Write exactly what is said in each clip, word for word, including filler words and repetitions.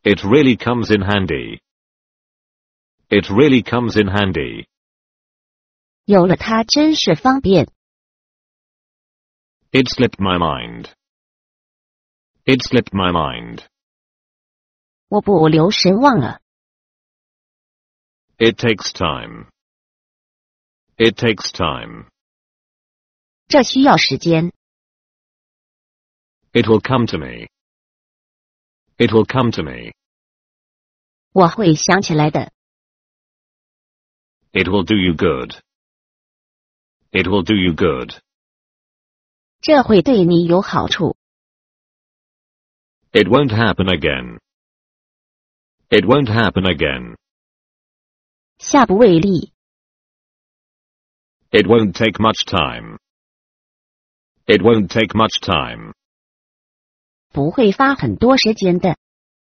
It really comes in handy. It really comes in handy. 有了它真是方便。 It slipped my mind. It slipped my mind. 我不留神忘了。 It takes time. It takes time. 这需要时间。 It will come to me. It will come to me. 我会想起来的。 It will do you good. It will do you good. 这会对你有好处。 It won't happen again. It won't happen again. 下不为例。 It won't take much time. It won't take much time. 不会花很多时间的。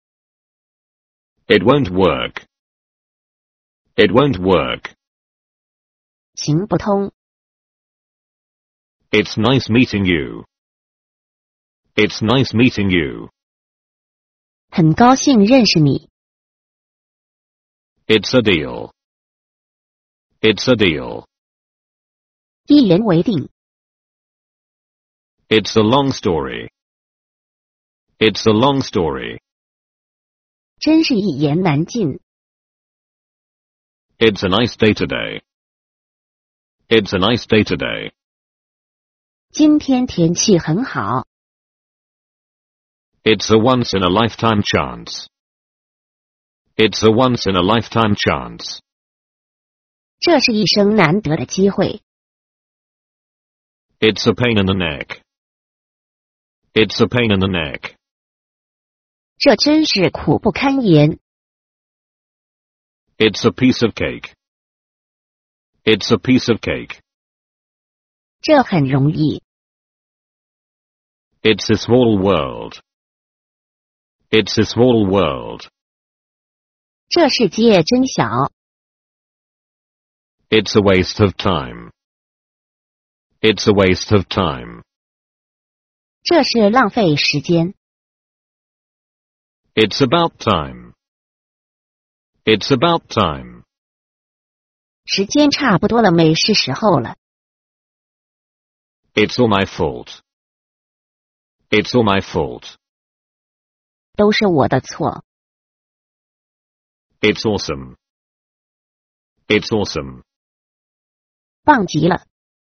It won't work. It won't work. 行不通。 It's nice meeting you. It's nice meeting you. 很高兴认识你。 It's a deal. It's a deal. 一言为定。 It's a long story. It's a long story. 真是一言难尽。 It's a nice day today. It's a nice day today. 今天天气很好。 It's a once-in-a-lifetime chance. It's a once-in-a-lifetime chance. 这是一生难得的机会。 It's a pain in the neck. It's a pain in the neck. 这真是苦不堪言。 It's a piece of cake. It's a piece of cake. 这很容易。 It's a small world. It's a small world. 这世界真小。 It's a waste of time. It's a waste of time. 这是浪费时间。 It's about time. It's about time. 时间差不多了，没是时候了。 It's all my fault. It's all my fault. 都是我的错。 It's awesome. It's awesome. 棒极了。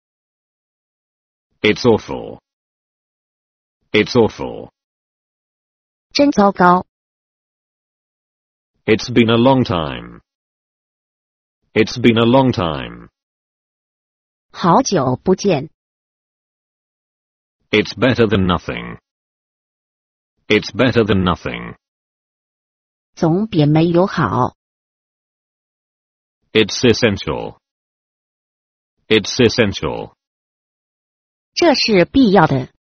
It's awful. It's awful. 真糟糕。 It's been a long time. It's been a long time. 好久不见。 It's better than nothing. It's better than nothing. 总比没有好。 It's essential. It's essential. 这是必要的。